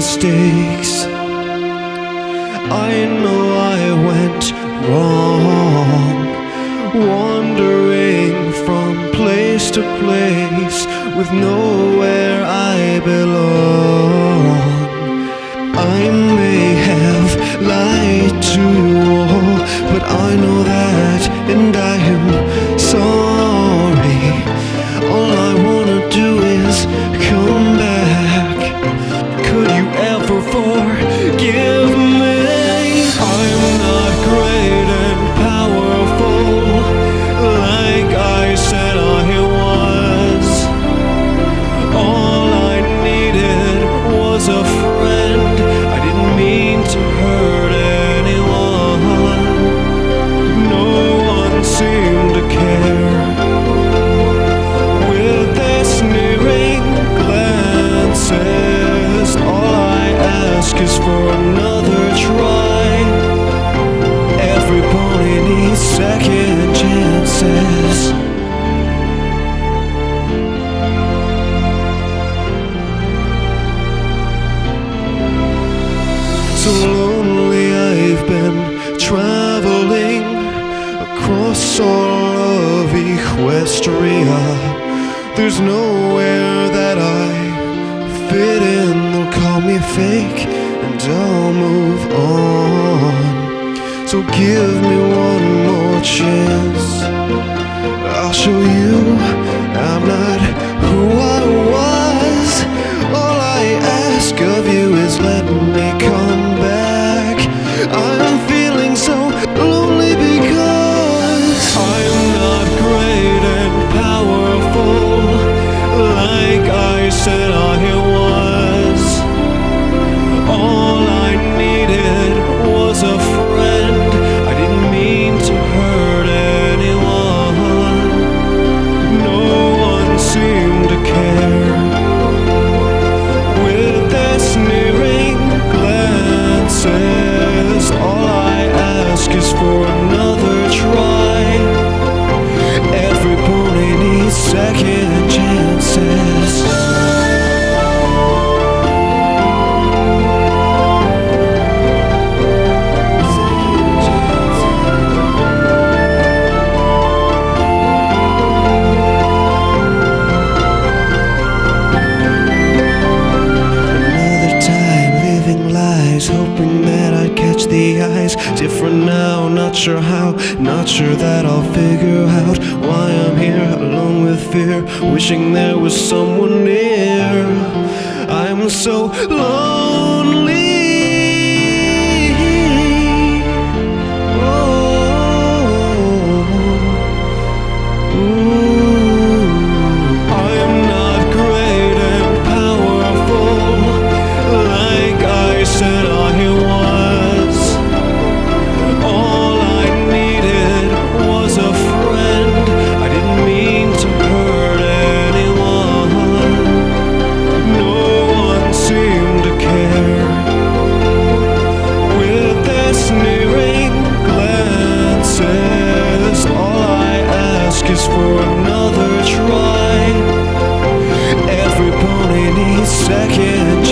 mistakes. I know I went wrong, wandering from place to place with nowhere I belong. I may have lied to you all, but I know that, and I am sorry. All I wanna do is come back. Could you ever forgive me? I'm not great and powerful like I said I was. All I needed was a friend. I didn't mean to hurt anyone. No one seemed to care. With their sneering glances, all I ask is for another try. Everybody needs second chances. So lonely I've been traveling across all of Equestria. There's nowhere that I fit in. They'll call me fake and I'll move on. So give me one more chance. I'll show you I'm not who I was. All I ask of you is let me come back. I'm feeling so lonely because I'm not great and powerful like I said I was. All I needed was a friend. I didn't mean to hurt anyone. No one seemed to care. With their sneering glances, all I ask is for another try. Everybody needs second chances. Hoping that I'd catch the eyes. Different now, not sure how, not sure that I'll figure out why I'm here alone with fear, wishing there was someone near. I'm so lonely. I'm not great and powerful like I said I was. All I needed was a friend. I didn't mean to hurt anyone. No one seemed to care. With their sneering glances, all I ask is for another try. Everybody needs second